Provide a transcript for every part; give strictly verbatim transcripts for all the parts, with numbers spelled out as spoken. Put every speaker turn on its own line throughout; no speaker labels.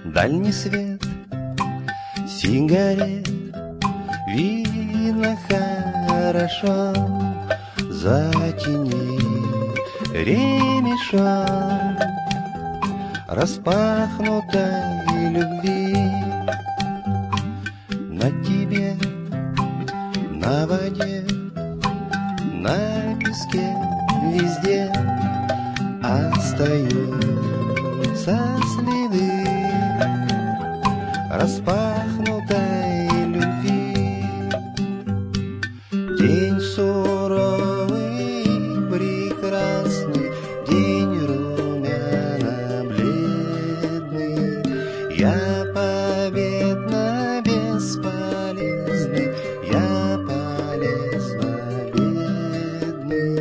Дальний свет сигарет видно хорошо, затяни ремешок распахнутой любви. На тебе, на воде, на песке, везде остаются следы распахнутой любви. День суровый, прекрасный, день румяно-бледный. Я победно бесполезный, я полезно бедный.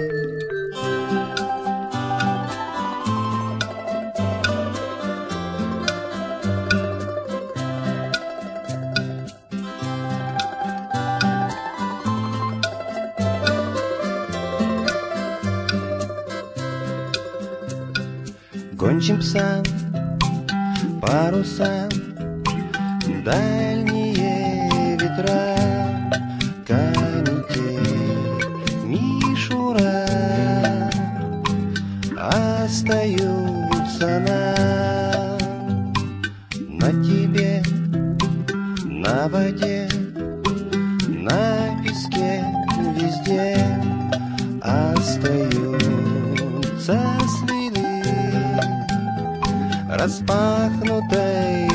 Гончим псам, парусам, дальние ветра, канитель, мишура, остаются нам. На тебе, на воде, на песке, везде остаются следы распахнутой